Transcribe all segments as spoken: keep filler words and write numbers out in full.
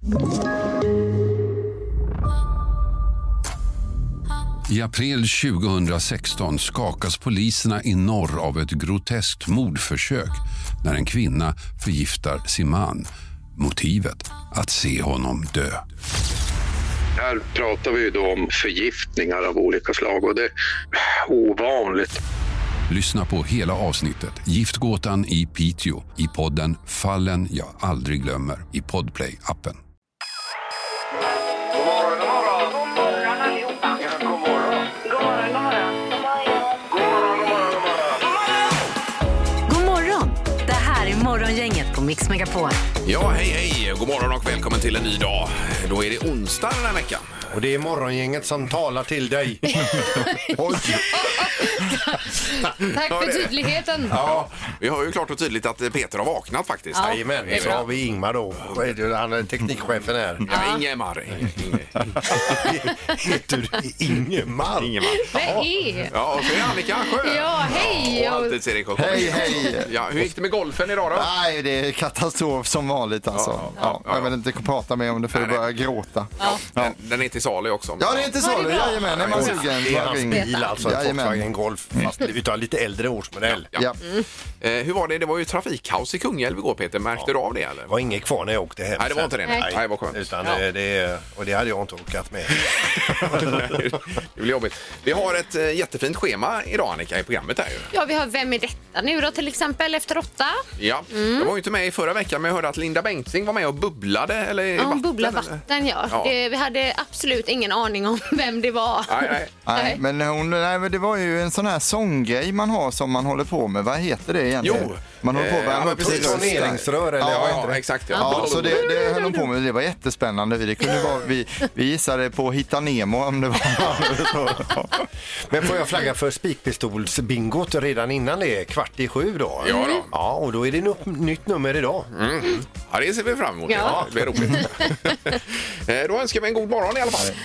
I april tjugohundrasexton skakas poliserna i norr av ett groteskt mordförsök när en kvinna förgiftar sin man. Motivet att se honom dö. Här pratar vi då om förgiftningar av olika slag och det är ovanligt. Lyssna på hela avsnittet Giftgåtan i Piteå i podden Fallen jag aldrig glömmer i Podplay-appen. Morgongänget på Mix Megapol. Ja, hej hej. God morgon och välkommen till en ny dag. Då är det onsdag den här veckan. Och det är morgongänget som talar till dig. Oj. Tack för tydligheten. Ja, vi har ju klart och tydligt att Peter har vaknat faktiskt. Ja. Jajamän, så har vi Ingmar då. Han är teknikchefen här. Ja, Ingemar. Heter du Ingemar? Ingemar. Vad är? Ja, och så är Annika Sjö. Ja, hej. Ja, och alltid Erik och Hej, hej. Ja, hur gick det med golfen idag då? Nej, det är katastrof som vanligt alltså. Ja, Ja, ja, ja, jag vill inte prata med om det för att börja gråta. Ja, den, den är inte salig också. Ja, det är inte så. Ja, det är bra. Jajamän, är man sugen. Det är hans bil alltså, Jajamän. Volkswagen Golf, fast utav lite äldre årsmodell. Ja. Ja. Eh, hur var det? Det var ju trafikkaos i Kungälv igår, Peter. Märkte du av det eller? Det var inget kvar när jag åkte hem. Nej, det var inte det. Nej, nej vad skönt. Utan Ja. det, det, och det hade jag inte orkat med. Det blir jobbigt. Vi har ett eh, jättefint schema idag, Annika, i programmet här ju. Ja, vi har Vem är detta nu då till exempel efter åtta? Ja, mm. Jag var ju inte med i förra veckan, men jag hörde att Linda Bengtzing var med och bubblade. Eller i Ja, vatten, bubbla eller? vatten, ja. Ja. Det, vi hade absolut ingen aning om vem det var. Nej, nej. Nej, Nej. men, hon, nej, men det var ju en sån här sånggrej man har som man håller på med. Vad heter det egentligen? Jo. Man håller på att Eh, värma ja, upp precis. sin röst där. Toneringsrör eller Ja, vad ja, heter det? exakt. Ja. Ja, så det, det höll de på med. Det var jättespännande. Det kunde vara, vi, vi gissade på Hitta Nemo om det var. Men får jag flagga för spikpistolsbingot redan innan det är kvart i sju då? Ja då. Ja, och då är det något nytt nummer idag. Mm. Ja, det ser vi fram emot. Ja. Ja, det blir roligt. Eh, Då önskar vi en god morgon i alla fall.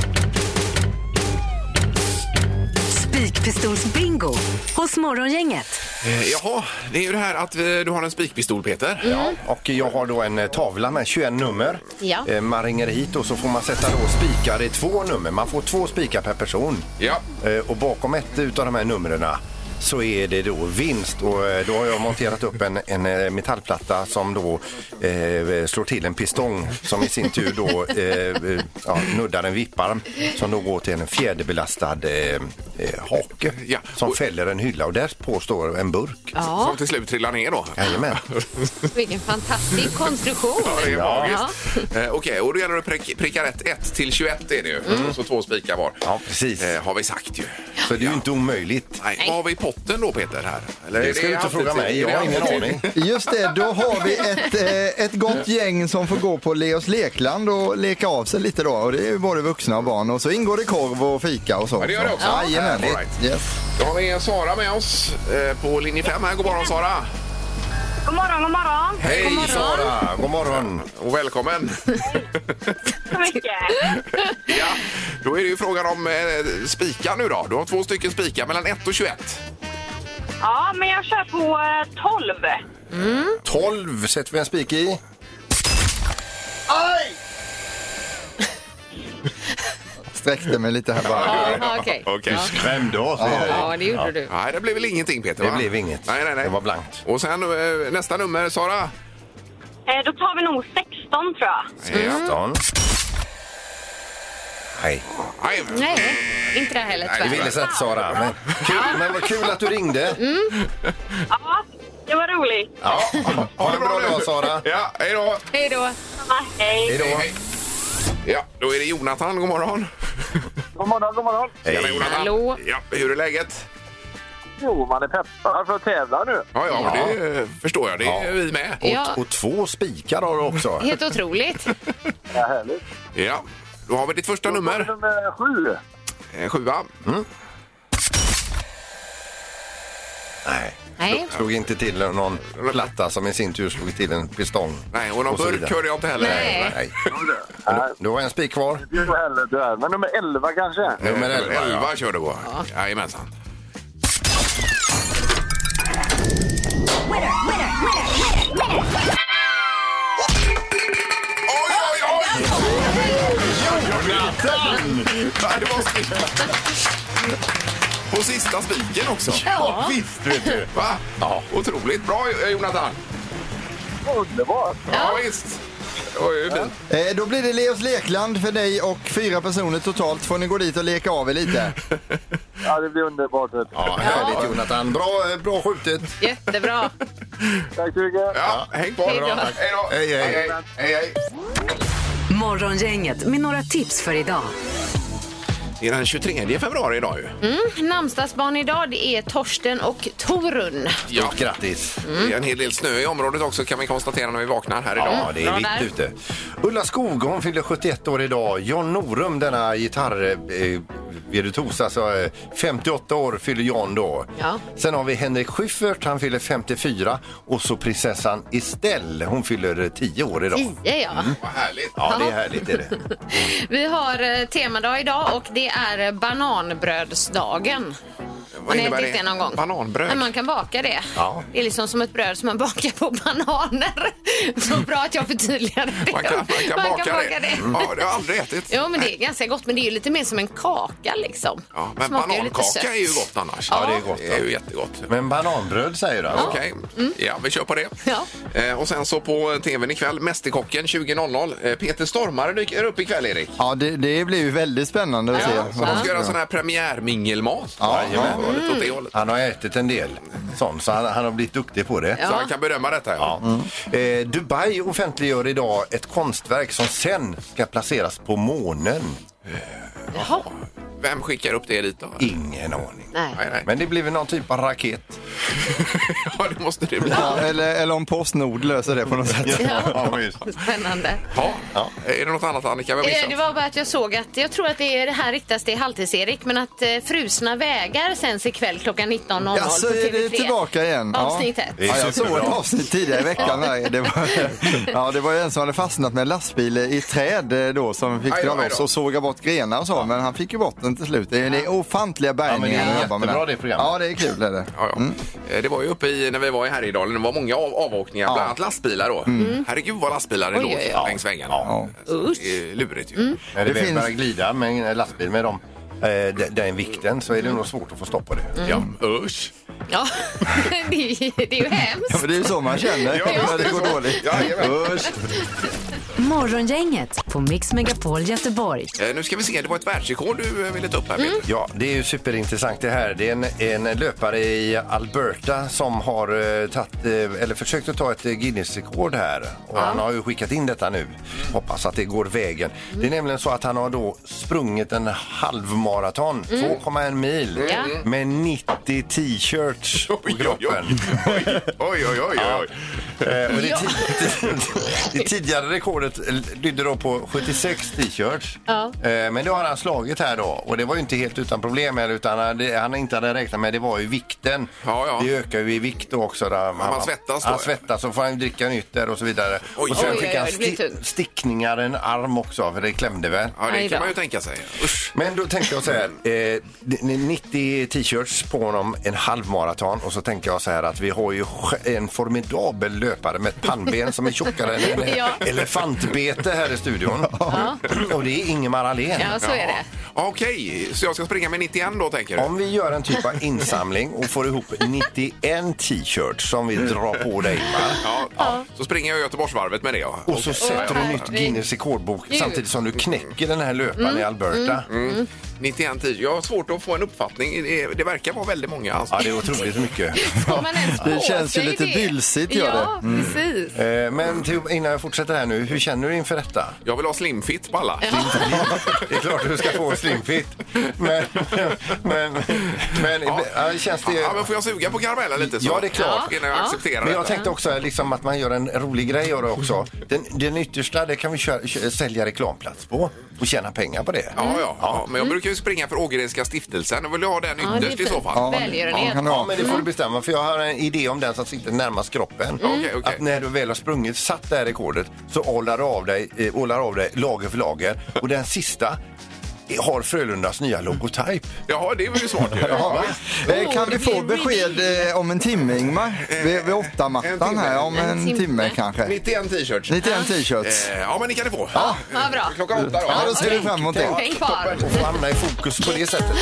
Spikpistolsbingo hos Morgongänget. Eh, Jaha, det är ju det här att eh, du har en spikpistol, Peter. Ja, och jag har då en eh, tavla med tjugoett nummer. Ja. Eh, man ringer hit och så får man sätta då spikar i två nummer. Man får två spikar per person. Ja. Eh, och bakom ett utav de här numren så är det då vinst. Och eh, då har jag monterat upp en, en eh, metallplatta som då eh, slår till en pistong som i sin tur då eh, ja, nuddar en vipparm som då går till en fjäderbelastad eh, eh, hake Ja. som Och- fäller en hylla och där påstår en burk. Ja, Som till slut trillar ner då. Jajamän. vilken fantastisk konstruktion. Ja, det är Ja. magiskt. Eh, Okej, och då gäller det att prick, pricka rätt. ett till tjugoett är det ju. Mm. Så två spikar var. Ja, precis. Eh, har vi sagt ju. Så det är ju inte omöjligt. Nej. Vad har vi i potten då, Peter? Här? Eller Det är ska du inte alltid- fråga mig, jag är det har ingen alltid- aning. Just det, då har vi ett, eh, ett gott gäng som får gå på Leos lekland och leka av sig lite då. Och det är ju både vuxna och barn. Och så ingår det korv och fika och så. Ja, det gör det också. Jajamän. All right. Yes. Då har vi Sara med oss eh, på linje fem här. God morgon, Sara. God morgon, god morgon. Hej, God morgon. Sara, god morgon. och välkommen. Så mycket. Ja, då är det ju frågan om eh, spikar nu då. Du har två stycken spikar mellan ett och tjugoett. Ja, men jag kör på eh, tolv. tolv sätter vi en spik i. Sträckte mig lite här bara. Ja, okej. Okej. Ja. Skrämde oss. Ja, det gjorde du. Nej, det blev väl ingenting, Peter, Det va? blev inget. Nej, nej, nej. Det var blankt. Och sen eh, nästa nummer, Sara. Eh, då tar vi nog sexton, tror jag. sexton. Nej, Nej. Nej, inte det heller det tyvärr. ville sett Sara. Men, kul, men vad kul att du ringde. Ja, det var roligt. Ja. Ha en bra dag, Sara. Ja, hej då. Hej då. Ja, hej. Hej då. Hej. Ja, då är det Jonathan. God morgon. God morgon, god morgon. Tjena, Jonathan. Hallå. Ja, hur är läget? Jo, man är peppad för att tävla nu. Ja, ja, men det eh, förstår jag. Det är vi med. Ja, Och två spikar har du också. helt otroligt. Ja, härligt. Ja, då har vi ditt första nummer. Nummer sju. En sjua. Nej. Nej. Slog inte till någon platta som i sin tur slog till en pistong. Nej, och någon Och så burk vidare. hörde jag inte heller. Nej. Nej. Nej, Du har en spik kvar. det är ju heller där. Men nummer elva kanske. Nummer elva, ja. elva kör du på. Jajamensan. Oj, oj, oj! Ja, det var snyggt. På sista spiken också. Ja. Visst, vet du. Va? Ja. Otroligt bra, Jonathan. Underbart. Ja, visst. Det var ju fint. Eh, då blir det Leos Lekland för dig och fyra personer totalt. Får ni gå dit och leka av er lite. Ja, det blir underbart. Ja, härligt Jonathan. Bra, bra skjutet. Jättebra. Tack så mycket. Ja, häng på. Hej då. Hej då. Hej, hej. hej, hej, hej. Morgongänget med några tips för idag. Det är den tjugotredje februari idag ju. Mm, namnsdagsbarn idag, det är Torsten och Torun. Ja. Stort grattis. Det är en hel del snö i området också kan vi konstatera när vi vaknar här idag. Ja, det är Bra vitt där. ute. Ulla Skog, hon fyller sjuttioett år idag. John Norum, denna gitarr eh, virtuos, alltså eh, femtioåtta år fyller John då. Ja. Sen har vi Henrik Schyffert, han fyller femtiofyra. Och så prinsessan Estelle, hon fyller tio år idag. Tio, ja. Vad härligt. Ja, det är härligt är det. Vi har eh, temadag idag och det är bananbrödsdagen. Vad Har ni innebär ätit det någon gång? Bananbröd? Men man kan baka det. Ja. Det är liksom som ett bröd som man bakar på bananer. Så bra att jag förtydligade det. Man kan, man kan, Man baka, kan baka det. det. Ja, det har jag aldrig ätit. Jo, men det är ganska gott. Men det är ju lite mer som en kaka liksom. Ja, men Smakar ju lite banankaka sött. är ju gott annars. Ja, det är gott. Det är ju jättegott. Men bananbröd säger du alltså? Okej, ja vi kör på det. Ja. Eh, och sen så på tvn ikväll, Mästerkocken tjugo noll noll. Eh, Peter Stormare dyker upp ikväll, Erik. Ja, det, det blir ju väldigt spännande att Ja, se. så de ska göra sån här premiärmingelmat. Ja, ja, lite åt det hållet. Han har ätit en del sånt, så han, han har blivit duktig på det. Ja. Så han kan bedöma detta. Ja. Eh, Dubai offentliggör idag ett konstverk som sen ska placeras på månen. Jaha. Vem skickar upp det dit då? Ingen aning. Nej. Nej, nej. Men det blir väl någon typ av raket. Ja, det måste det bli. Ja, eller, eller om Postnord löser det på något sätt. Ja. Spännande. Ja. Är det något annat, Annika? Vi har Eh, missat? Det var bara att jag såg att, jag tror att det, är, det här riktas till Halvtids-Erik, men att eh, Frusna vägar sänds ikväll klockan nitton noll noll Ja, så på är T V det tre. tillbaka igen. Ja. Avsnitt ett. Det är Ja, jag såg ett superbra. avsnitt tidigare i veckan. Där. Det, var, ja, det var ju en som hade fastnat med en lastbil i träd eh, då som fick Aj då, dra aj loss då. och såga bort grenar och så, men han fick ju bort den till slut. Det är, det är ofantliga bärgningar. Ja, men det är att jobba med jättebra den. det programmet. Ja, det är kul. Är det. Ja, ja. Eh, Det var ju uppe i, när vi var i Härjedalen, det var många av, avåkningar, Ja. bland annat lastbilar då. Herregud vad lastbilar det Oj, låg oj, oj. längs väggarna. Ja. Så det är lurigt ju. När det, Det väl finns- börjar glida med en lastbil med dem, eh, den, den vikten, så är det nog svårt att få stopp på det. Ja, usch. Ja, det, är, det är ju hemskt. Ja, men det är ju så man känner Ja, när det går dåligt. Jajamän. Usch. Morgongänget på Mix Megapol Göteborg. Eh, Nu ska vi se, det var ett världsrekord du eh, ville ta upp här, Peter. Ja, det är ju superintressant det här. Det är en, en löpare i Alberta som har eh, tagit, eh, eller försökt att ta ett eh, Guinness-rekord här. Och han har ju skickat in detta nu. Hoppas att det går vägen. Det är nämligen så att han har då sprungit en halvmaraton, två komma en mil, Ja. med nittio t-shirts på Oj, oj, oj. kroppen. Oj, oj, oj, oj, oj. Eh, och det, ti- det tidigare rekordet lydde då på sjuttiosex t-shirts. Ja. Eh, men det har han slagit här då. Och det var ju inte helt utan problem här, utan han, det, han inte hade räknat med, det var ju vikten. Ja, ja. Det ökar ju i vikt då också. Där man svettas då, Han ja. svettas och får han dricka nytt där och så vidare. Oj. Och sen Oj, fick oj, han oj, det blir sti- tungt. stickningar i en arm också, för det klämde väl. Ja, det Aj kan då. man ju tänka sig. Usch. Men då tänkte jag så här, eh, nittio t-shirts på honom, en halvmaraton, och så tänkte jag så här att vi har ju en formidabel löpare med ett pannben som är tjockare än en Ja. elefantbete här i studion. Och det är Ingemar Ahlén. Ja, så är det. Okej, så jag ska springa med nittioen då, tänker du? Om vi gör en typ av insamling och får ihop nittioen t-shirts som vi drar på dig, Ingmar, Ja, ja. Så springer jag Göteborgsvarvet med det. Ja. och så sätter du nytt herregud. Guinness rekordbok Gud. samtidigt som du knäcker den här löparen i Alberta. Mm. nittioen tid. Jag har svårt att få en uppfattning. Det, det verkar vara väldigt många. Alltså. Ja, det är otroligt mycket. Får man ens Det på känns ju sig lite det? bylsigt, gör det. Ja, precis. Eh, Men till, innan jag fortsätter här nu, hur känner du inför detta? Jag vill ha slimfit på alla. Det är klart att du ska få en slimfit. Men, men, men Ja. ja, känns det... Ja, men får jag suga på karamellen lite? Så? Ja, det är klart. Innan jag Ja. accepterar Men jag detta. tänkte också liksom att man gör en rolig grej av det också. Den, den yttersta, det kan vi köra, kö- sälja reklamplats på och tjäna pengar på det. Ja, ja, ja. Men jag brukar ju springa för Ågrenska stiftelsen. Jag vill ha den Ja, det är ytterst i så fint. fall. Ja, Välgörenhet. ja, kan du Ja, ha. men det får du bestämma, för jag har en idé om den som sitter närmast kroppen. Okej, okej. Att när du väl har sprungit, satt det här rekordet, så ålar du av dig, eh, ålar av dig lager för lager. Och den sista, har Frölundas nya logotyp? Ja, det var ju svårt. Ja. Eh, Kan vi få besked eh, om en timme, Ingmar? Vid, vid åtta mattan här, om en, En timme. timme. kanske. nittioen t-shirts. nittioen t-shirts. Eh, Ja, men ni kan det få. Ja, bra. Klockan åtta då. Ja, då ser vi fram emot det. Häng kvar. Och få hamna i fokus på det sättet.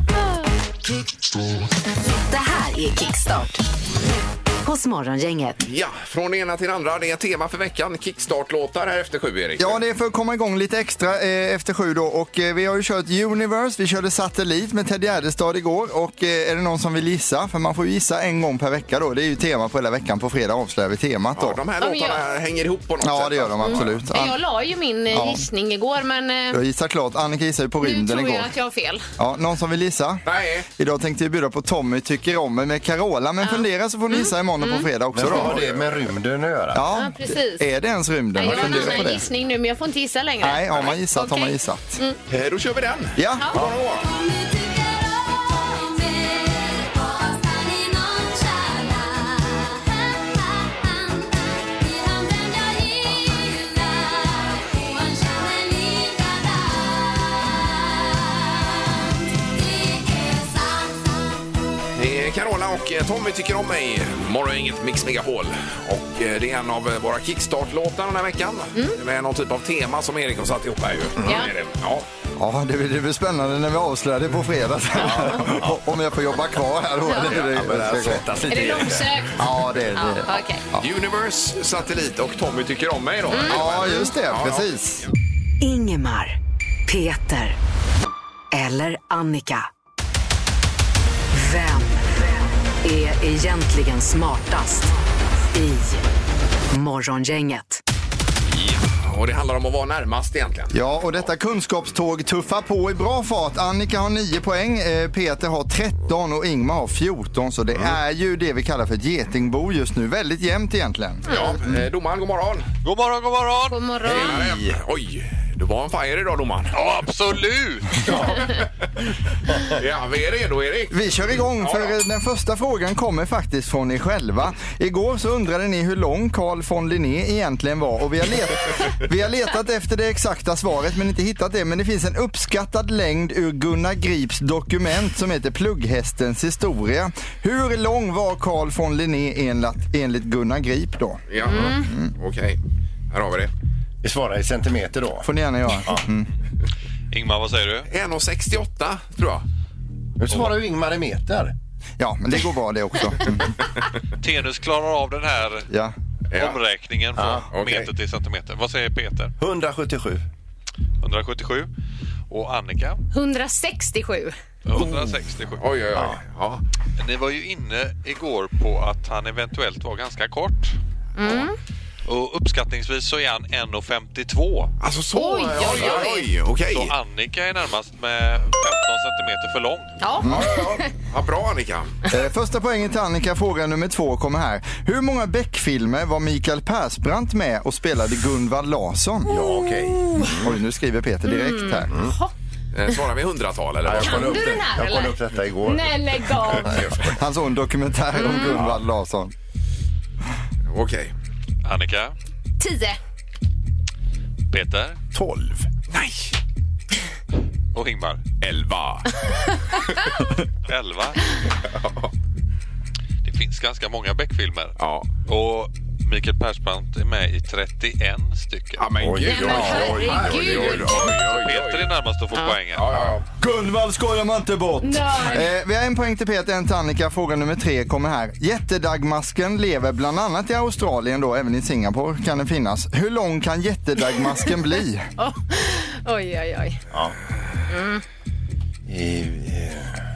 Det här är Kickstart hos Morgongänget. Ja, från det ena till det andra. Det är tema för veckan. Kickstart-låtar här efter sju, Erik. Ja, det är för att komma igång lite extra eh, efter sju då. Och eh, vi har ju kört Universe, vi körde Satellit med Ted Gärdestad igår. Och eh, är det någon som vill gissa? För man får ju gissa en gång per vecka då. Det är ju tema på hela veckan. På fredag avslöjar vi temat då. Ja, de här Ja, låtarna men hänger ihop på något Ja, sätt. det gör de absolut. Mm. Jag la ju min eh, gissning igår, men Du eh, har gissat klart. Annika gissade ju på nu rymden tror jag igår. att jag har fel. Ja, någon som vill gissa? Nej. Idag tänkte vi bjuda på Tommy tycker om mig med Carola. Men fundera så får ni gissa imorgon på fredag också Men då. vad har det med rymden att göra? Ja, Ja, precis. är det ens rymden? Nej, jag har en Fundera på annan det. gissning nu, men jag får inte gissa längre. Nej, har man gissat har man Okej. gissat. Eh, Då kör vi den. Ja, Ja. Ja. Det är Carola och eh, Tommy tycker om mig. Morgongänget Mix Megapol. Och eh, det är en av eh, våra Kickstart-låtar den här veckan. Med någon typ av tema som Erik har satt ihop här ju. Ja. Det är det. Ja. ja det, blir, det blir spännande när vi avslöjar det på fredag. Om jag får jobba kvar här då. Det, det, Ja, men det här det, svettas Är lite. det långsökt? ja, det är Ja, det. okej. Universe, Satellit och Tommy tycker om mig då. Ja, just det. Ja, ja. Precis. Ingemar, Peter eller Annika. Vem är egentligen smartast i Morgongänget? Och det handlar om att vara närmast egentligen. Ja, och detta kunskapståg tuffar på i bra fart. Annika har nio poäng, eh, Peter har tretton och Ingmar har fjorton. Så det är ju det vi kallar för ett getingbo just nu. Väldigt jämnt egentligen. Ja, eh, domaren, god morgon. God morgon, god morgon! God morgon. Hej. Oj, du var en fire idag domaren. Ja, absolut! Ja, vi är redo Erik. Vi kör igång för Ja. eh, den första frågan kommer faktiskt från er själva. Igår så undrade ni hur lång Carl von Linné egentligen var och vi har, let- vi har letat efter det exakta svaret men inte hittat det. Men det finns en uppskattad längd ur Gunnar Grips dokument som heter Plugghästens historia. Hur lång var Carl von Linné enligt, enligt Gunnar Grip då? Ja, mm. Okej. Här har vi det. Vi svarar i centimeter då. Får ni gärna göra. Mm. Ingmar, vad säger du? en komma sextioåtta tror jag. Nu svarar ju Ingmar i meter. Ja, men det går bra det också. Mm. Tenus klarar av den här Ja. Ja. omräkningen från Ja, okej. meter till centimeter. Vad säger Peter? hundrasjuttiosju. hundrasjuttiosju. Och Annika? hundrasextiosju. hundrasextiosju. Oj, oj, oj. Ja. Ni var ju inne igår på att han eventuellt var ganska kort. Och uppskattningsvis så är han en komma femtiotvå. Alltså så. Oj, oj, oj. oj. Okej. Så Annika är närmast med femton centimeter för lång. Ja. Ja, ja. Ja, bra Annika. Eh, första poängen till Annika, fråga nummer två kommer här. Hur många Beck-filmer var Mikael Persbrandt med och spelade Gunvald Larsson? Ja, okej. Oj, nu skriver Peter direkt här. Eh, Svarar vi hundratal eller? Ja, jag Kan kollade upp du det. den här, Jag kollade eller? upp detta igår. Nej, lägg av. Han såg en dokumentär om Gunvald Larsson. Okej. Annika? Tio. Peter? tolv. Nej. Och Ingmar? elva. elva. Det finns ganska många Beck-filmer. Ja. Och Mikael Persbrandt är med i trettioen stycken. Ja, men Oj, gud. oj, oj, herregud. oj, oj, oj. Peter är närmast att få poängen. Ja, ja, Gunvald skojar man inte bort. Nej. Eh, vi har en poäng till Peter, en till Annika. Fråga nummer tre kommer här. Jättedagmasken lever bland annat i Australien då, även i Singapore kan den finnas. Hur lång kan jättedagmasken bli? Oj, oj, oj. I, eh,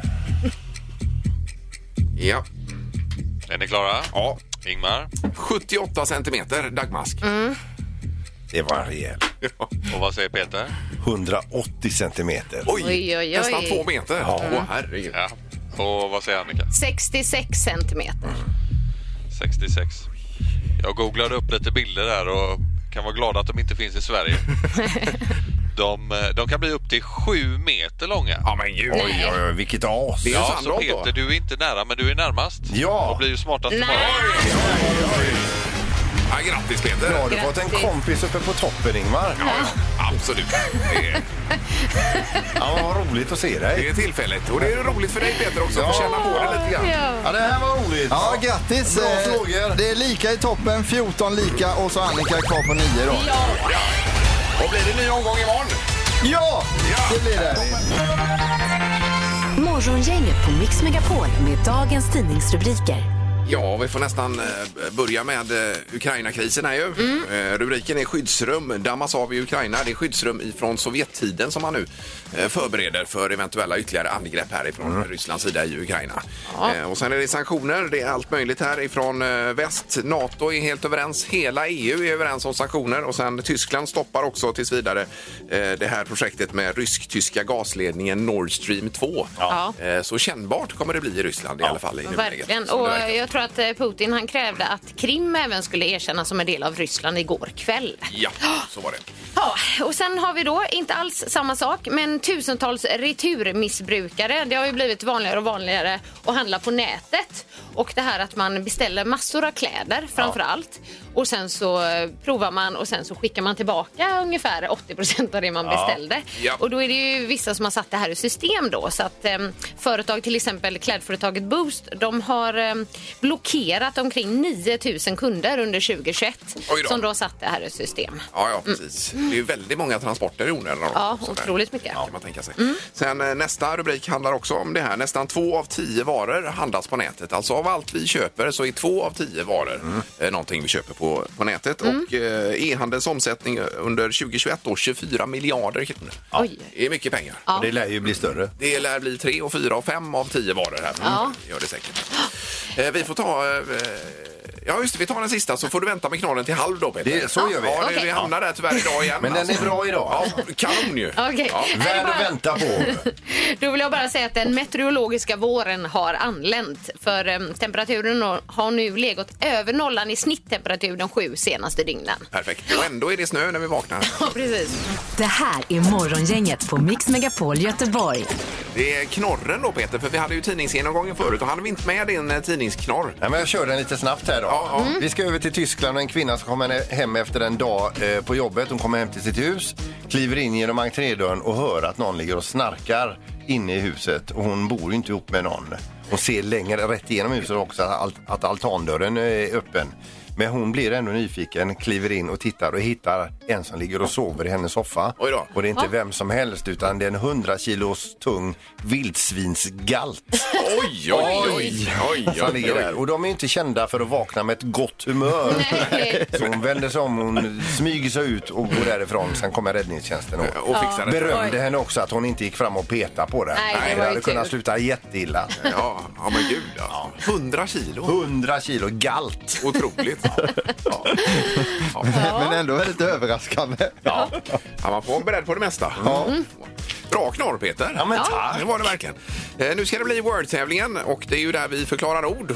ja. Är ni klara? Ja. Ingmar? sjuttioåtta centimeter dagmask. det var en rejäl. Ja. Och vad säger Peter? hundraåttio centimeter. Oj, Oj, oj, oj. nästan två meter. Ja. Åh, herregud. Ja. Och vad säger Annika? sextiosex centimeter. sextiosex. Jag googlade upp lite bilder där och kan vara glad att de inte finns i Sverige. De, de kan bli upp till sju meter långa. Ja, men gud. Oj, oj, oj, vilket as. Det är ju Ja, så Sandholt då. Peter, du är inte nära men du är närmast. Ja. Och blir ju smartast Nej. imorgon. Ja, grattis Peter. Ja, du har fått en kompis uppe på toppen, Ingmar. Ja, ja, absolut. Det är, Ja, vad roligt att se dig. det är tillfälligt. Och det är roligt för dig Peter också att få känna på det lite grann. Ja. Ja, det här var roligt. Ja, grattis. Bra Eh, frågor. Det är lika i toppen, fjorton lika och så Annika kvar på nio då. Ja. Och blir det ny omgång imorgon? Ja, Ja. det blir det. Morgongänget på Mix Megapol med dagens tidningsrubriker. Ja, vi får nästan eh, börja med eh, Ukraina-krisen här ju. Mm. Eh, rubriken är skyddsrum. Dammas av i Ukraina. Det är skyddsrum ifrån Sovjettiden som man nu eh, förbereder för eventuella ytterligare angrepp här ifrån mm. Rysslands sida i Ukraina. Ja. Eh, och sen är det sanktioner. Det är allt möjligt här ifrån eh, väst. NATO är helt överens. Hela E U är överens om sanktioner. Och sen Tyskland stoppar också tills vidare eh, det här projektet med rysk-tyska gasledningen Nord Stream två. Ja. Eh, så kännbart kommer det bli i Ryssland i alla fall. I nuläget, Verkligen. som det Och verkar. jag tror att eh, Putin han krävde att Krim även skulle erkännas som en del av Ryssland igår kväll. Ja, så var det. Ja, och sen har vi då inte alls samma sak, men tusentals returmissbrukare. Det har ju blivit vanligare och vanligare att handla på nätet. Och det här att man beställer massor av kläder framför allt. Och sen så eh, provar man och sen så skickar man tillbaka ungefär åttio procent av det man beställde. Ja. Och då är det ju vissa som har satt det här i system då. Så att eh, företag, till exempel klädföretaget Boost, de har eh, blockerat omkring nio tusen kunder under tjugohundratjugoett Oj då. som då satt det här i system. Ja, ja, precis. Det är ju väldigt många transporter i onödan. då. Ja, Sådär. otroligt mycket. Kan man tänka sig. Sen eh, nästa rubrik handlar också om det här. Nästan två av tio varor handlas på nätet. Alltså av allt vi köper så är två av tio varor eh, någonting vi köper på, på nätet. Och eh, e-handels omsättning under tjugohundratjugoett då tjugofyra miljarder kronor. Oj. Det är mycket pengar. Ja. Och det lär ju bli större. Det lär bli tre och fyra och fem av tio varor här. Ja. Det gör det säkert. Eh, vi får ta... Eh, ja, just det. Vi tar den sista så får du vänta med knorren till halv då, Peter. Det, så gör vi. Ja, det, Okej. vi hamnar där tyvärr idag igen. Men den är bra idag. Ja, kanon ju. Okej. Ja. Är det Värd att bara- vänta på. Då vill jag bara säga att den meteorologiska våren har anlänt. För eh, temperaturen har nu legat över nollan i snitttemperatur de sju senaste dygnen. Perfekt. Och ändå är det snö när vi vaknar. Ja, precis. Det här är Morgongänget på Mix Megapol Göteborg. Det är knorren då, Peter, för vi hade ju tidningsgenomgången förut och hade vi inte med din eh, tidningsknorr. Nej, men jag kör den lite snabbt här då. Ja, ja. Vi ska över till Tyskland och en kvinna som kommer hem efter en dag eh, på jobbet. Hon kommer hem till sitt hus, kliver in genom entrédörren och hör att någon ligger och snarkar inne i huset. Och hon bor ju inte ihop med någon. Hon ser längre rätt igenom huset också att, alt- att altandörren är öppen. Men hon blir ändå nyfiken, kliver in och tittar och hittar en som ligger och sover i hennes soffa. Oj då. Och det är inte Ja. vem som helst utan det är en hundra kilos tung vildsvinsgalt. Oj, oj, oj, oj, oj, Som ligger där. Och de är inte kända för att vakna med ett gott humör. Nej. Så hon vänder sig om, hon smyger sig ut och går därifrån. Sen kommer räddningstjänsten och Och fixar det. berömde henne också att hon inte gick fram och peta på det. Nej, det Nej, var det ju hade kunnat tur. sluta jätteilla. Ja, ja men gud ja. hundra kilo. hundra kilo galt. Otroligt. Ja. Ja. Men ändå väldigt överraskande. Ja. Ja, man får vara beredd på det mesta. Ja. Bra knorr, Peter. Ja, men tack. Det var det verkligen. Eh, nu ska det bli Word-tävlingen och det är ju där vi förklarar ord.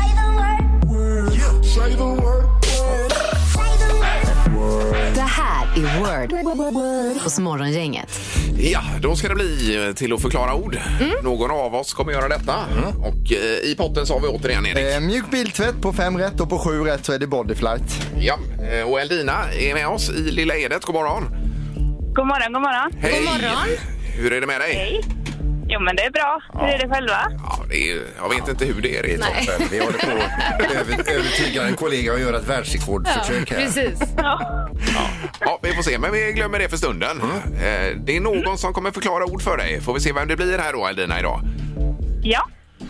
Det här är Word hos Morgongänget. Ja, då ska det bli eh, till att förklara ord. Någon av oss kommer göra detta. Och eh, i potten så har vi återigen Erik. Eh, mjuk biltvätt på fem rätt och på sju rätt så är det bodyflight. Ja, eh, och Eldina är med oss i Lilla Edet. God morgon. God morgon, god morgon. Hej. God morgon. Hur är det med dig? Hej. Jo, men det är bra. Hur är det själva? Ja, det är, jag vet inte hur det är. Det är Nej. toppen. Vi håller på att över, övertyga en kollega och göra ett världsrekordförsök här. Precis. Ja. Ja, vi får se, men vi glömmer det för stunden. Eh, det är någon som kommer förklara ord för dig. Får vi se vem det blir här då, Eldina, idag. Ja.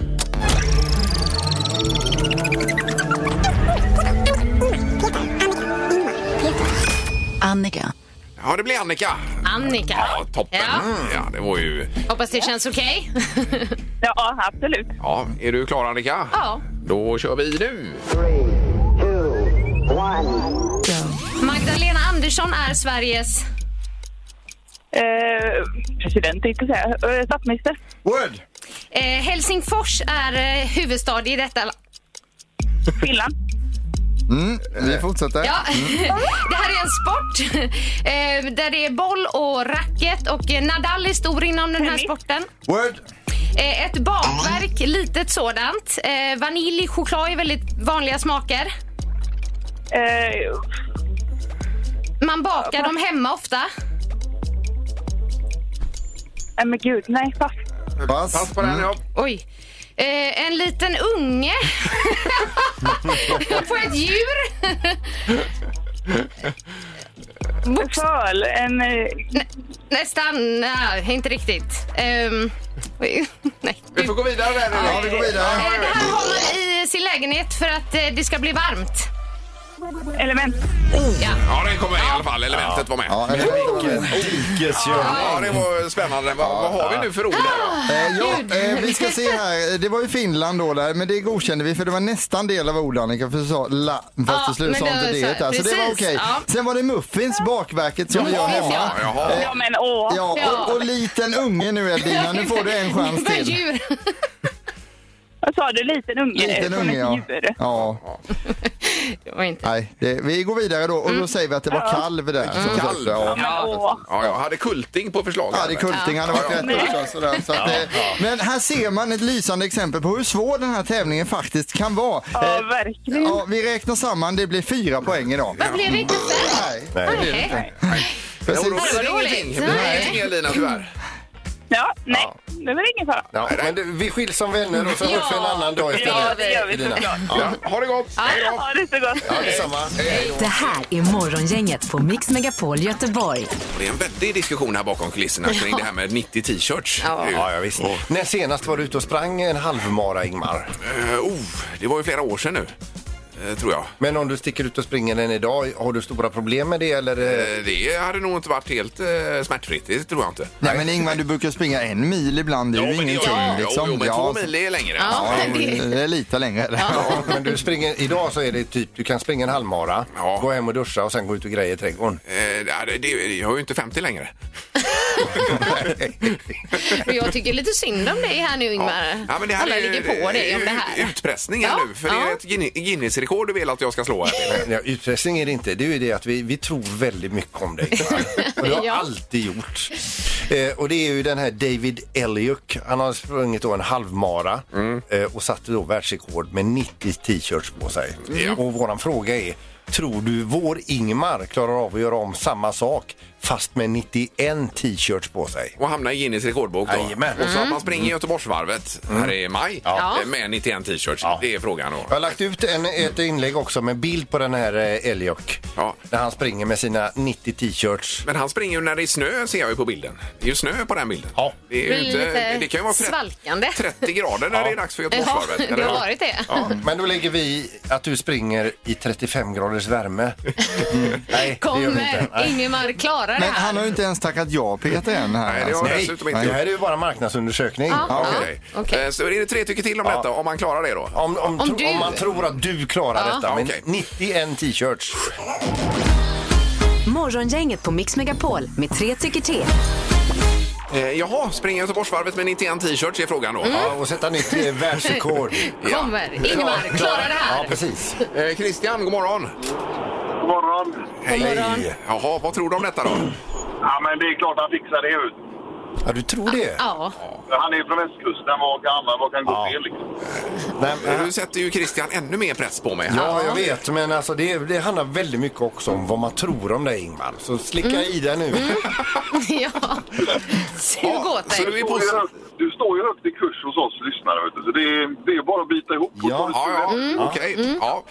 Annika. Ja, det blir Annika. Annika. Ja, toppen. Ja. Ja, det var ju... Hoppas det känns okej. Ja, absolut. Ja, är du klar, Annika? Ja. Då kör vi nu. Magdalena Andersson är Sveriges... Eh, president, inte säga. Eh, statsminister. Word! Eh, Helsingfors är eh, huvudstad i detta... la- Finland. Mm, vi fortsätter. Ja, det här är en sport eh, där det är boll och racket och eh, Nadal är stor inom den här Tennis. sporten. Word! Eh, ett bakverk, litet sådant. Eh, vanilj, choklad är väldigt vanliga smaker. Eh, Man bakar dem hemma ofta. nej men gud, nej, pass. Pass. Pass på den, ja. Oj. Eh, en liten unge på ett djur. Box- Föl, en... eh, Nä, nästan, nej, inte riktigt. Um, nej. Vi får gå vidare där. Ja, vi går vidare. Eh, det här har man i sin lägenhet för att eh, det ska bli varmt. Element. Ja. Ja, den kommer i alla fall. Elementet var med. Ja, eller vänta, vänta. Ja, det var spännande. Vad, vad har vi nu för ord där Eh, ja, eh, vi ska se här. Det var ju Finland då där, men det godkände vi för det var nästan del av ord, Annika, för du sa la, fast Ja, till slut men sa det inte var det så- där. Så det var precis, okej. ja. Sen var det muffins, bakverket som vi gör hemma. Ja. Jaha. Eh, Ja, men åh. Ja, och, och liten unge nu Eldina, nu får du en chans Vad till. djur? Vad sa du? Liten unge? Liten från unge, ett ja. djur. Ja, Det var inte. nej, det, vi går vidare då och då säger vi att det var kalv där. som Kalv. sagt, ja. Men åh. Ja, jag hade kulting på förslaget. Ja, det är kulting, han har varit rätt också. Sådär, så att, eh, men här ser man ett lysande exempel på hur svår den här tävlingen faktiskt kan vara. Ja, Eh, verkligen. Ja, vi räknar samman, det blir fyra poäng idag. Vad blev det inte fem? Nej, Nej. det blir det inte. Ja, och då Precis. blir det Vad ingenting. roligt. Det blir Nej. ingenting, Elina, tyvärr. Ja, nej. Det är väl ingen fara. Ja, men det, vi skiljs som vänner och så Ja. hörs vi en annan dag istället. Ja, det gör vi Elina. såklart. Ja, ha det gott. Hej då. Ja, det är så gott. Ja, detsamma. Det här är Morgongänget på Mix Megapol Göteborg. Det är en väldig diskussion här bakom kulisserna kring det här med nittio t-shirts. Ja. Det är ju- Ja, ja, visst. När senast var du ute och sprang en halvmara, Ingmar? Eh, oh, det var ju flera år sedan nu, eh, tror jag. Men om du sticker ut och springer den idag, har du stora problem med det eller? eh? Eh, Det hade nog inte varit helt eh, smärtfritt, det tror jag inte. Nej, men Ingmar, du brukar springa en mil ibland, det är ju men det ingenting. gör jag. Liksom. Jo, men Ja, två så- mil är längre. Ja, Ja, det- det är lite längre. Ja, men du springer, idag så är det typ, du kan springa en halvmara, Ja. gå hem och duscha och sen gå ut och greja i trädgården. Eh, det, det, jag är ju inte femtio längre. Och jag tycker lite synd om dig här nu, Ingmar. Ja, men det här Alla är ligger på dig om det här. Utpressning här Ja, nu, för det är ja. ett Guin- Guinness-rekord du vill att jag ska slå här. Ja, utpressning är det inte. Det är ju det att vi, vi tror väldigt mycket om dig. Och det har Ja. alltid gjort. Eh, och det är ju den här David Elliot. Han har sprungit då en halvmara eh, och satte då världsrekord med nittio t-shirts på sig. Ja. Och våran fråga är, tror du vår Ingmar klarar av att göra om samma sak fast med nittioen t-shirts på sig? Och hamna i Guinness rekordbok då. Jajamän. Och så att man springer Göteborgsvarvet här i maj Ja. eh, med nittioen t-shirts. Ja. Det är frågan då. Jag har lagt ut en, ett inlägg också med bild på den här eh, Elliot. Ja. Där han springer med sina nittio t-shirts. Men han springer ju när det är snö, ser jag ju på bilden. Det är ju snö på den bilden. Ja. Det, är Det ju blir inte, lite det kan ju vara trettio, svalkande. trettio grader när Ja. det är dags för Ja, Göteborgsvarvet. det eller? har varit det. Ja, men då lägger vi att du springer i trettiofem graders värme. Mm. Nej, det gör vi inte. Kommer Nej. Ingemar klara det Men han här? har ju inte ens tackat ja, Peter, än här. Nej, det har alltså. han Nej, dessutom det inte. här är ju bara marknadsundersökning. Ja. Ja, Okej. okej. Eh, Så är det tre tycker till om Ja. detta, om man klarar det då. Om, om, Om tro, du- om man tror att du klarar Ja. detta med Okej. nittioen t-shirts. Morgongänget på Mix Megapol med tre tycker till. Eh, jaha, springer Göteborgsvarvet med nittioen t-shirts är frågan då. Ja, och sätta nytt eh, världsrekord. Kommer Ingemar klara det Ja, här? precis. Eh, Christian, god morgon. God morgon. Hej. morgon. Jaha, vad tror du om detta då? Ja, men det är klart han fixar det ut. Ja, du tror det? Ja. Han är från västkusten. Vad kan, vad kan gå Ja. fel liksom? Nej, men, Du sätter ju Christian ännu mer press på mig. ja, jag vet, men alltså det, det handlar väldigt mycket också om vad man tror om dig, Ingmar. Så slicka i dig nu. Ja. Sug åt Så dig. du är Du står, ju positiv? högt, du står ju högt i kurs hos oss lyssnare. Vet du. Så det, är, det är bara att bita ihop. Ja. Ja, ja, okej. Ja.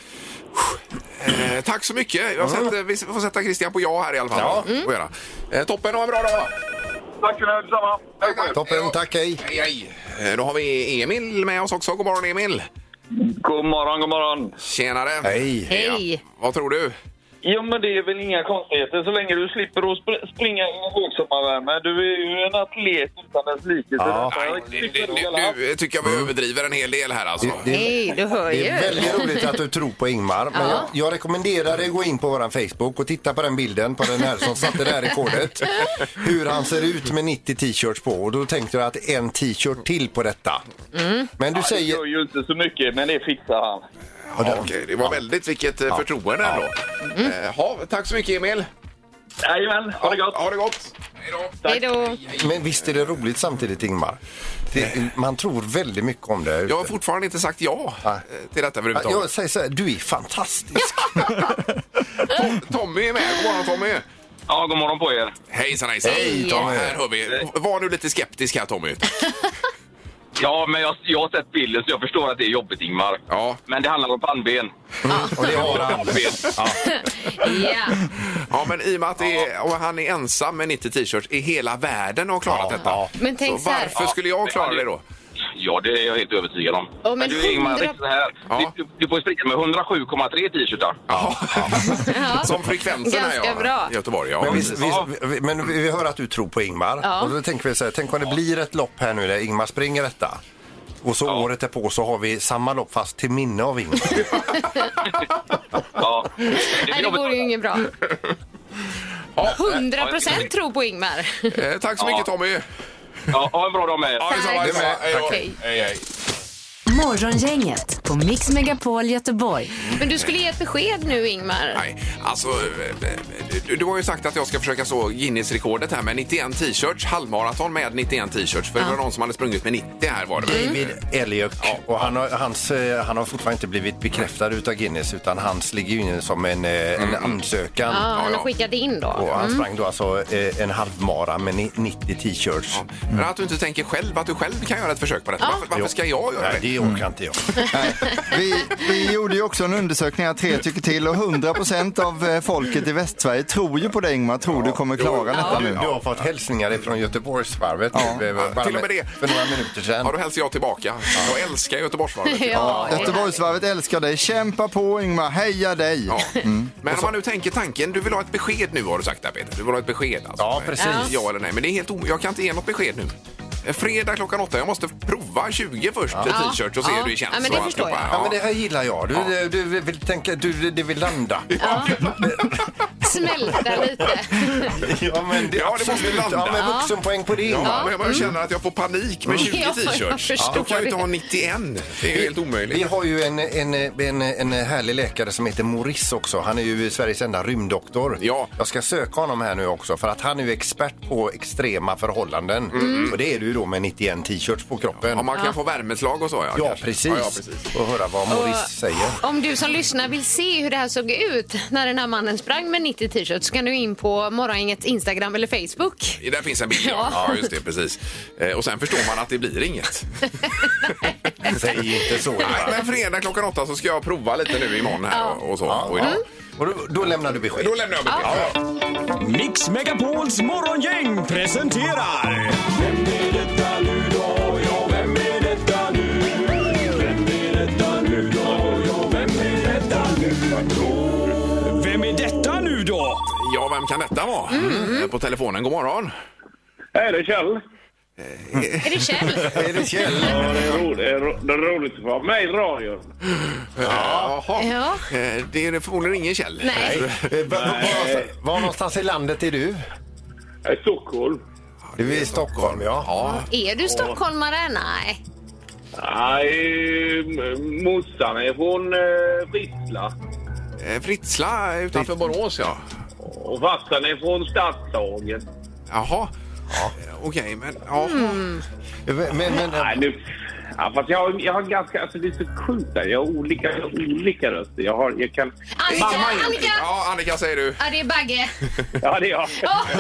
Eh, tack så mycket. Jag sätter, vi får sätta Christian på ja här i alla fall. Ja. Mm. Får göra. Eh, toppen, ha en bra dag. Tack för det, detsamma. Tack, tack. Toppen, tack, hej. Hej, hej. Eh, Då har vi Emil med oss också. God morgon, Emil. God morgon, god morgon. Tjenare. Hej. Hej. Vad tror du? Jo, men det är väl inga konstigheter så länge du slipper att spr- springa i högsommarvärme. Du är ju en atlet utan dess like. Ja. Nej, det, det, nu, nu tycker jag vi överdriver en hel del här alltså. Det, det, Hej, du hör det ju. är väldigt roligt att du tror på Ingmar. Men Ja. jag, jag rekommenderar dig att gå in på vår Facebook och titta på den bilden på den här som satte det här rekordet. Hur han ser ut med nittio t-shirts på. Och då tänkte jag att en t-shirt till på detta. Mm. Men du Det säger... gör ju inte så mycket, men det fixar han. Ja, okej, det var väldigt vilket ja. förtroende ändå. Eh, ha, tack så mycket Emil. Jajamän, ha det gott. Ha det gott. Hej då. Men visst är det roligt samtidigt, Ingmar? Det, man tror väldigt mycket om det. Jag har fortfarande inte sagt ja Nej. till detta överhuvudtaget. Jag säger så här, du är fantastisk. Tommy är med. God morgon, Tommy. Ja, god morgon på er. Hejsan, hejsan. Hej, Tommy. Här hör vi. Var nu lite skeptisk här, Tommy. Ja, men jag, jag har sett bilden så jag förstår att det är jobbigt, Ingmar. Ja. Men det handlar om pannben. Och det har han. Ja. Ja. Ja, men i och med att det är, och han är ensam med nittio t-shirts i hela världen och har klarat Ja, detta. ja. Men tänk så så här. varför skulle jag klara det då? Ja, det är jag helt övertygad om. Ja, men men du, Ingmar, hundra- det är så här. Ja. Du, du får springa med hundrasju komma tre t-shirtar. Ja. Som frekvensen här, Ganska ja. bra. I Göteborg, ja. Men vi, precis. vi, vi, men vi hör att du tror på Ingmar. Ja. Och då tänker vi så här, tänk om det blir ett lopp här nu där Ingmar springer detta. Och så Ja. året är på så har vi samma lopp fast till minne av Ingmar. Ja. Nej, det vore ju inget bra. hundra procent tro på Ingmar. Eh, tack så mycket, Tommy. Ja, ha en bra dag med er. Ja, detsamma, Tack. detsamma. Hej då. Okej. Hej, hej. Morgongänget på Mix Megapol Göteborg. Men du skulle ge ett besked nu, Ingmar. Nej, alltså eh, du, du har ju sagt att jag ska försöka så Guinness-rekordet här med nittioen t-shirts, halvmaraton med nittioen t-shirts. För det var någon som hade sprungit med nittio här var det. David Elliot. Och han har, hans, eh, han har fortfarande inte blivit bekräftad utav Guinness utan hans ligger ju inne som en, eh, en ansökan. Ja, han ja. har skickat in då. Och han sprang då alltså eh, en halvmara med ni- nittio t-shirts. Ja. Men att du inte tänker själv, att du själv kan göra ett försök på detta. Ja. Varför, varför ska jag göra Nej, det? det orkar inte jag. Nej, vi, vi gjorde ju också en undersökning här, tre tycker till, och hundra procent av eh, folket i Västsverige tror ju på dig, Ingmar. Tror du kommer klara detta Du, nu. du har fått hälsningar från Göteborgsvarvet Ja. nu, eh, Ja, bara till och med det. för några minuter sedan. Ja, då hälsar jag tillbaka. Jag älskar Göteborgsvarvet. Ja, det är Göteborgsvarvet älskar dig. Kämpa på, Ingmar. Heja dig. Ja. Men om man nu tänker tanken, du vill ha ett besked nu har du sagt där, Peter. Du vill ha ett besked alltså. Ja, precis. Ja eller nej, men det är helt o- jag kan inte ge något besked nu. Fredag klockan åtta, jag måste prova tjugo först Ja. t-shirts och se Ja. hur det känns. Ja, men det och förstår alltihopa. jag. Ja, men det här gillar jag. Du, Ja. du, du vill tänka, du, du vill landa. Ja. Smälta lite. Ja, men det, Ja, det måste absolut. landa. Ja, men vuxenpoäng på det. Ja, Ingmar. men jag bara känner att jag får panik med tjugo Ja, jag t-shirts. förstår Då kan jag inte det. ha nittioen. Det är ju helt Vi omöjligt. har ju en, en, en, en härlig läkare som heter Maurice också. Han är ju Sveriges enda rymddoktor. Ja. Jag ska söka honom här nu också för att han är ju expert på extrema förhållanden. Och det är du ju då med nittioen t-shirts på kroppen. Ja, man kan få värmeslag och så. Ja, Ja, kanske. precis. Ja, ja, precis. Och höra vad Maurice säger. Om du som lyssnar vill se hur det här såg ut när den här mannen sprang med nittio t-shirts så kan du in på Morgongängets Instagram eller Facebook. Där finns en bild, ja. Ja. Ja, just det, precis. Eh, Och sen förstår man att det blir inget. Säg inte så. Nej, Ingmar. men fredag klockan åtta så ska jag prova lite nu imorgon här och, och så. Och idag. Och då, då lämnar du besked. Då lämnar jag besked. Ja. Mix Megapols morgongäng presenterar... Vem är detta nu då? Ja, vem är detta nu? Vem är detta nu då? Ja, vem är detta nu då? Vem är detta nu då? Ja, vem kan detta vara? Mm. På telefonen, god morgon. Hej, det är Kjell. Är det Kjell? Är det Kjell? Ja, det är roligt, det är ro- det är roligt att vara med i radion. Jaha. Ja. Eh, Det är förmodligen ingen Kjell. Nej. Eh, Var, var, var någonstans i landet är du? Jag är i Stockholm. Du är i Stockholm, ja. Ja. Är du stockholmare? Nej. Nej, m- morsan är från eh, Fritsla. Eh, Fritsla utanför Borås, ja. Och farsan är från Stadshagen. Jaha. Ja. Okej, men... Ja. Men, men, Nej, nu... Ja, fast jag har, jag har ganska... Alltså det är så sjukt där. Jag har olika, jag har olika röster. Jag har... Jag kan... Annika, Mamma är- Annika! Ja, Annika säger du. Ja, det är Bagge. Ja, det är jag.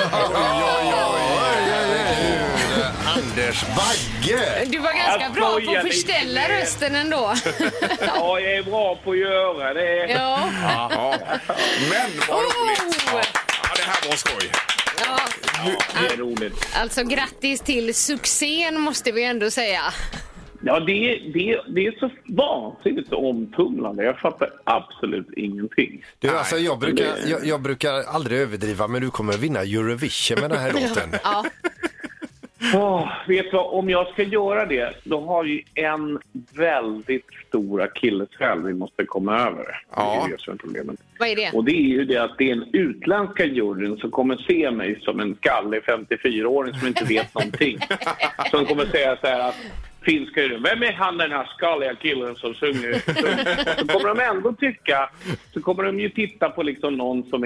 Anders Bagge! Du var ganska Jag bra på skojar att lite förställa med. rösten ändå. Ja, jag är bra på att göra det. Ja. Ja. Men vad roligt. Oh. Ja, det här var skoj. Ja. Det är roligt. Alltså grattis till succén måste vi ändå säga. Ja, det, det, det är så vansinnigt omtumlande. Jag fattar absolut ingenting. Du, alltså, jag, brukar, jag, jag brukar aldrig överdriva, men du kommer vinna Eurovision med den här låten. Ja. Åh, vet du vad, om jag ska göra det, då har vi en väldigt stor akilleshäl vi måste komma över. Ja. Det är det som är problemet. Vad är det? Och det är ju det att det är en utländska juryn som kommer se mig som en skallig femtiofyra-åring som inte vet någonting. Som kommer säga så här att finska juryn, vem är han den här skalliga killen som sjunger? Så kommer de ändå tycka, så kommer de ju titta på liksom någon som är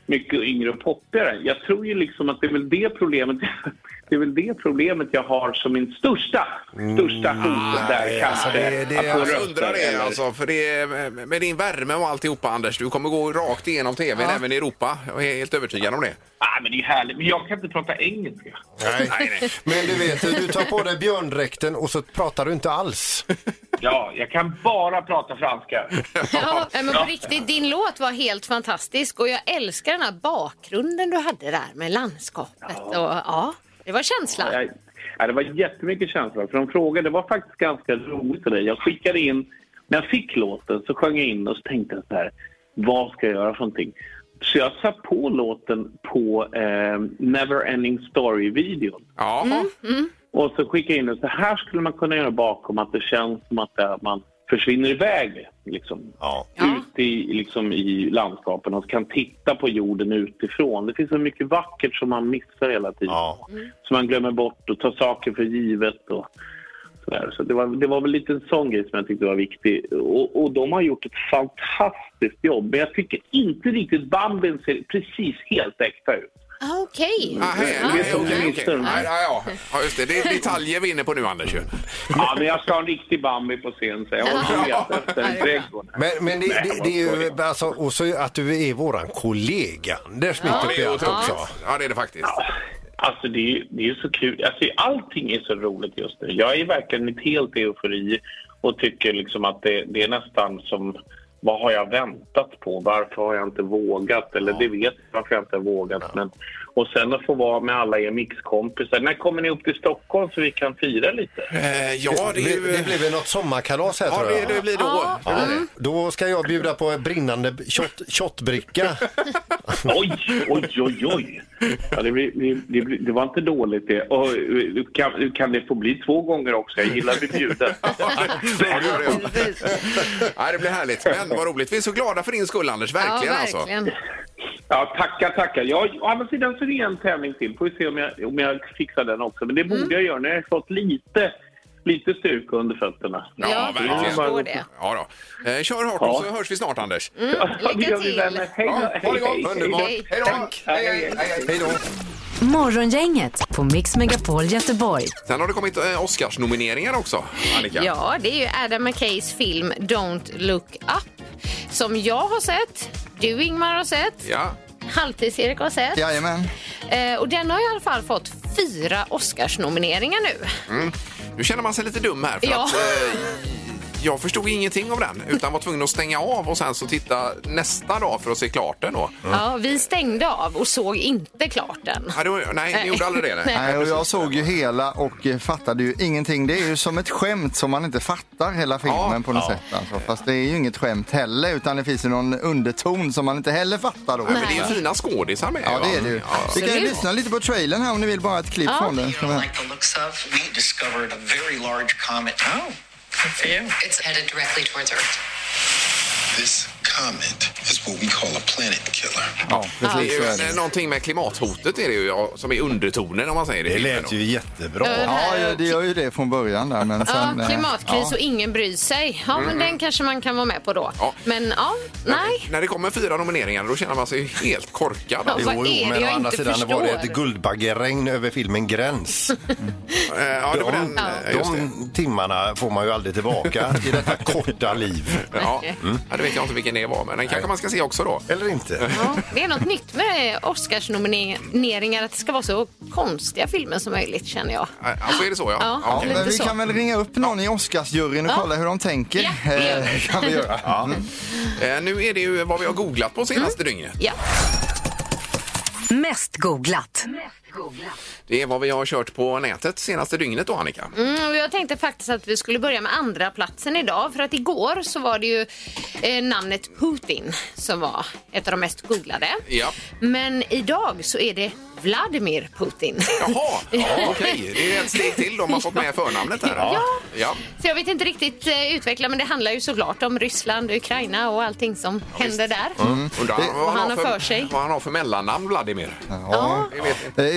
mycket yngre och poppigare. Jag tror ju liksom att det är väl det problemet det är väl det problemet jag har som min största största hot Ah, där ja, kanske. det- det- att få jag röster undrar det, eller- alltså, för det är, med din värme och alltihopa, Anders, du kommer gå rakt igenom tvn även i Europa. Jag är helt övertygad om det. Ah, men det är härligt. Men jag kan inte prata engelska. Nej. Men du vet, du tar på dig björndräkten och så pratar du inte alls. Ja, jag kan bara prata franska. Ja, men på riktigt, din låt var helt fantastisk och jag älskar den här bakgrunden du hade där med landskapet. Och, ja, det var känsla. Ja, ja, det var jättemycket känsla. För de frågade, det var faktiskt ganska roligt för dig. Jag skickade in, när jag fick låten så sjöng jag in och så tänkte jag så här, vad ska jag göra för någonting? Så jag satt på låten på eh, Neverending Story-videon. Ja. Mm, mm. Och så skickade jag in och så här skulle man kunna göra bakom att det känns som att det, man försvinner iväg liksom, ja. ut i, liksom, i landskapen och kan titta på jorden utifrån. Det finns så mycket vackert som man missar hela tiden. Ja. Som man glömmer bort och tar saker för givet och sådär. Så det var, det var väl lite en sån grej som jag tyckte var viktig. Och, och de har gjort ett fantastiskt jobb. Men jag tycker inte riktigt Bambin ser precis helt äkta ut. Ah, Okej. Ah, hej, Det är nej, så okej, det okej. är. Nej, ja, ja. Ja, just det. Det är detaljer vi är inne på nu, Anders. ju. Ja, men jag ska ha en riktig Bambi på scen, så jag håller Ja. med efter en trädgård. Men, men det, det, det är ju alltså, och så att du är våran kollega, Anders, mitt uppe i allt också. Ja, det är det faktiskt. Alltså det är, det är så kul. Alltså, allting är så roligt just nu. Jag är verkligen ett helt eufori och tycker liksom att det, det är nästan som, vad har jag väntat på? Varför har jag inte vågat? Eller det vet jag varför jag inte har vågat. Men, och sen att få vara med alla er mixkompisar. När kommer ni upp till Stockholm så vi kan fira lite? Eh, ja, det är ju... Det blir väl något sommarkalas här, Ja, tror jag. det, det blir då. Ja, då ska jag bjuda på en brinnande shot, shotbricka. Oj, oj, oj, oj. Ja, det, blir, det, blir, det var inte dåligt det. Och, kan, kan det få bli två gånger också? Jag gillar att bli bjuden. Ja, det gör det. Ja, det blir härligt. Men vad roligt. Vi är så glada för din skull, Anders. Verkligen, Ja, alltså. verkligen. Ja, tackar, tackar. Jag, å andra sidan så är det en tävling till. Får vi se om jag, om jag fixar den också. Men det borde Mm. jag göra när jag har fått lite, lite styrka under fötterna. Ja, Ja, verkligen. jag förstår det. Ja, då. Eh, kör hårt Ja. så hörs vi snart, Anders. Mm, Ja, det lycka gör vi, till. vänner. Hej då. Ja, ha det gott. Underbart. Hej. Hej då. Hej, hej, hej. Hej då. Morgongänget på Mix Megapol Göteborg. Sen har det kommit eh, Oscars-nomineringar också, Annika. Ja, det är ju Adam McKays film Don't Look Up som jag har sett, du Ingmar har sett, Ja. Halvtids-Erik har sett. Jajamän. Eh, och den har i alla fall fått fyra Oscars-nomineringar nu. Mm. Nu känner man sig lite dum här för Ja. att eh, jag förstod ingenting av den utan var tvungen att stänga av och sen så titta nästa dag för att se klart den då. Ja, vi stängde av och såg inte klart den. Ja, det, nej, ni gjorde aldrig det. Nej. Nej, och jag såg ju hela och eh, fattade ju ingenting. Det är ju som ett skämt som man inte fattar hela filmen Ja. på något Ja. sätt. Alltså. Fast det är ju inget skämt heller utan det finns ju någon underton som man inte heller fattar då. Nej, men det är ju fina skådisar med. Ja, det är det ju. Ja. Vi kan ju Absolut. lyssna lite på trailern här om ni vill, bara ett klipp Ja. från den. Ska vi- Like the looks of, we discovered a very large comet. Oh, good for you. It's headed directly towards Earth. This comet is what we call a planet killer. Ja, Det precis så är är ju det. någonting med klimathotet är det ju, ja, som är undertonen om man säger det. i Det filmen lät då. ju jättebra. Ja, ja, det gör ju det från början där. Men sen, Ja, eh, klimatkris ja. och ingen bryr sig. Ja, men den kanske man kan vara med på då. Ja. Men ja, nej. När det kommer fyra nomineringar då känner man sig helt korkad. Ja, Alltså. vad Jo, är jo, det men jag å andra inte sidan var det förstår? ett guldbaggeregn över filmen Gräns. Eh, ja, det var De, den, eh, just det. de timmarna får man ju aldrig tillbaka i detta korta liv. Ja. Ja, det vet jag inte vilken det var, men den kanske man ska se också då. Eller inte. Ja, det är något nytt med Oscarsnomineringar, att det ska vara så konstiga filmer som möjligt, känner jag. Alltså är det så, ja. Ja, Ja, lite Men vi så. kan väl ringa upp någon i Oscarsjuryn och Ja. kolla hur de tänker. Ja, det gör vi. Eh, kan vi göra. Ja. Eh, nu är det ju vad vi har googlat på senaste dygnet. Ja. Mest googlat. Det är vad vi har kört på nätet senaste dygnet då, Annika. Mm, och jag tänkte faktiskt att vi skulle börja med andra platsen idag. För att igår så var det ju eh, namnet Putin som var ett av de mest googlade. Ja. Men idag så är det Vladimir Putin. Jaha, ja, okej. Det är ett steg till. De har fått med förnamnet här. Ja. Ja. Så jag vet inte riktigt eh, utveckla, men det handlar ju såklart om Ryssland, Ukraina och allting som händer där. Undrar Vad han har för sig. vad han har för mellannamn, Vladimir. Ja. Jag vet inte. Eh, Jag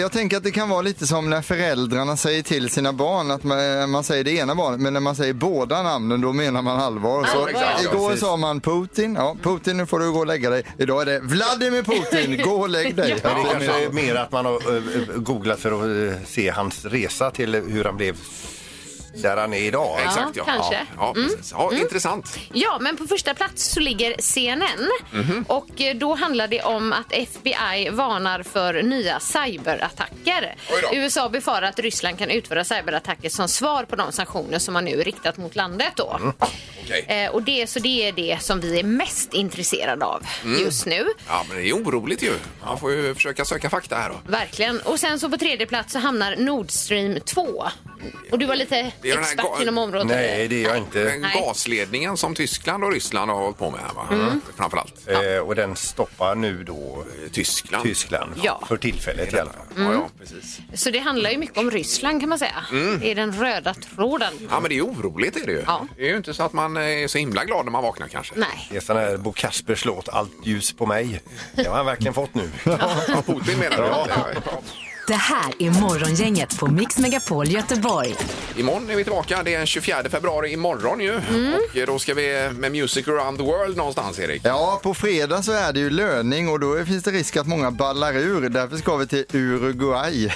jag tänker att det kan vara lite som när föräldrarna säger till sina barn att man, man säger det ena barnet, men när man säger båda namnen då menar man allvar. Så exakt, ja, igår precis. sa man Putin, ja Putin nu får du gå och lägga dig. Idag är det Vladimir Putin, gå och lägg dig. Ja, det kanske är mer att man har uh, googlat för att uh, se hans resa till hur han blev där han är idag. Ja, Exakt, ja. kanske. Ja, ja, precis. Ja, Mm. intressant. Ja, men på första plats så ligger C N N. Mhm. Och eh, då handlar det om att F B I varnar för nya cyberattacker. Oj då. U S A befarar att Ryssland kan utföra cyberattacker som svar på de sanktioner som man nu riktat mot landet då. Mm. Okej. Eh, och det, så det är det som vi är mest intresserade av Mm. just nu. Ja, men det är oroligt ju. Man får ju försöka söka fakta här då. Verkligen. Och sen så på tredje plats så hamnar Nord Stream två. Och du var lite Det är den här expert ga- inom området. Nej, det är jag inte. Den Nej. gasledningen som Tyskland och Ryssland har hållit på med här, va? Mm. Framförallt. Eh, och den stoppar nu då Tyskland. Tyskland Ja. för tillfället i alla fall. Mm. Ja, ja, precis. Så det handlar ju mycket om Ryssland kan man säga. Mm. Det är den röda tråden. Ja, men det är oroligt är det ju. Ja. Det är ju inte så att man är så himla glad när man vaknar kanske. Nej. Det är sån här Bo Kaspers låt Allt ljus på mig. Det har han verkligen fått nu. Ja, Putin menar du? Ja. Ja. Det här är Morgongänget på Mix Megapol Göteborg. Imorgon är vi tillbaka. Det är den tjugofjärde februari imorgon ju. Mm. Och då ska vi med Music around the world någonstans, Erik. Ja, på fredag så är det ju löning och då finns det risk att många ballar ur. Därför ska vi till Uruguay.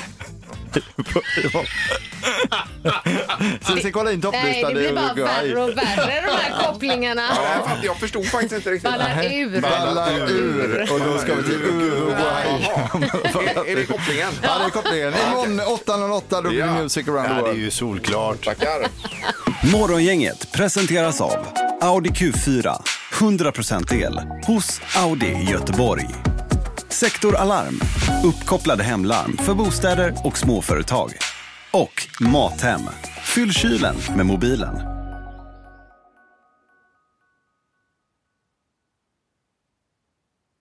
Så vi ska kolla in Nej, topplistan det i blir bara Uruguay. värre och värre de här kopplingarna. Ja, det här fatt- jag förstod faktiskt inte riktigt. Ballar ur. Ballar ur och då ska vi till Uruguay. Är, är det kopplingen? Ja, det är kopplingen. Imorgon åtta noll åtta då blir det Ja. Music around the Ja, det är world. ju solklart. Tackar. Morgongänget presenteras av Audi Q fyra, hundra procent el hos Audi i Göteborg. Sektor Alarm, uppkopplade hemlarm för bostäder och småföretag. Och Mathem, fyll kylen med mobilen.